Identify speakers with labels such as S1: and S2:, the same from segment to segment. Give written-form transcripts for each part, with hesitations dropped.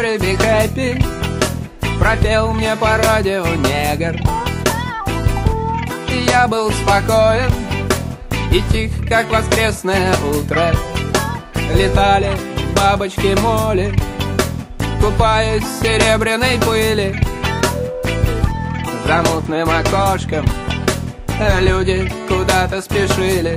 S1: sorry, be happy пропел мне по радио негр. И я был спокоен и тих, как воскресное утро. Летали бабочки моли, купаясь в серебряной пыли. За мутным окошком люди куда-то спешили,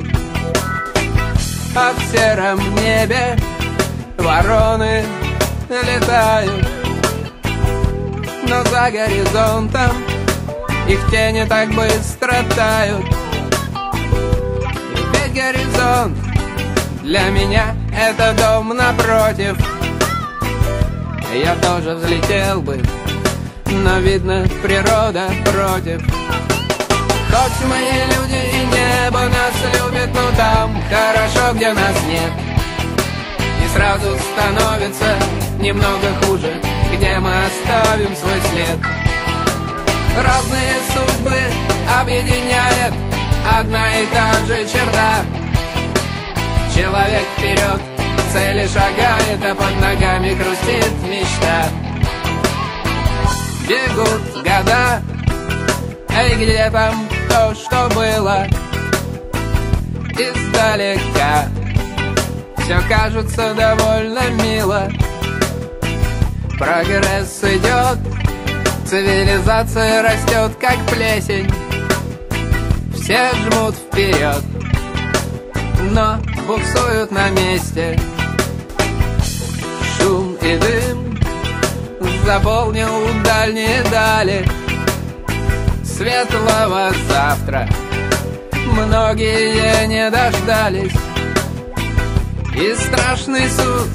S1: а в сером небе вороны летают. Но за горизонтом их тени так быстро тают. Ведь горизонт для меня это дом напротив. Я тоже взлетел бы, но видно, природа против. Хоть мы и люди, и небо нас любит, но там хорошо, где нас нет. И сразу становится немного хуже, где мы оставим свой след. Разные судьбы объединяет одна и та же черта. Человек вперед к цели шагает, а под ногами хрустит мечта. Бегут года, эй, где там то, что было? Издалека все кажется довольно мило. Прогресс идет, цивилизация растет, как плесень. Все жмут вперед, но буксуют на месте. Шум и дым заполнил дальние дали. Светлого завтра многие не дождались. И страшный суд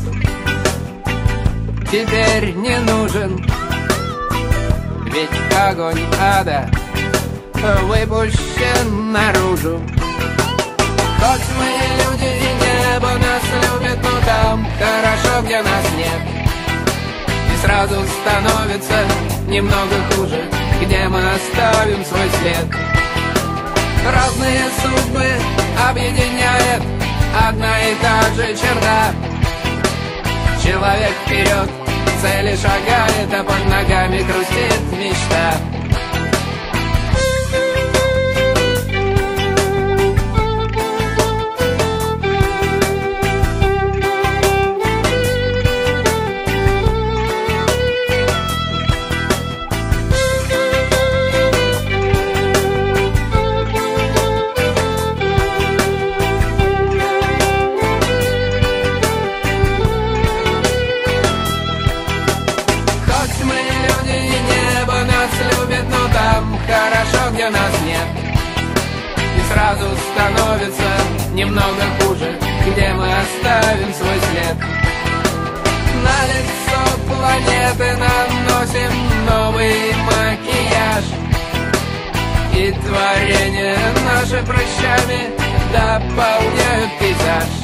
S1: теперь не нужен, ведь огонь ада выпущен наружу. Хоть мы и люди, и небо нас любит, но там хорошо, где нас нет. И сразу становится немного хуже, где мы оставим свой след. Разные судьбы объединяет одна и та же черта. Человек вперед к цели шагает, а под ногами хрустит мечта. Хорошо, где нас нет. И сразу становится немного хуже, где мы оставим свой след. На лицо планеты наносим новый макияж, и творения наши прыщами дополняют пейзаж.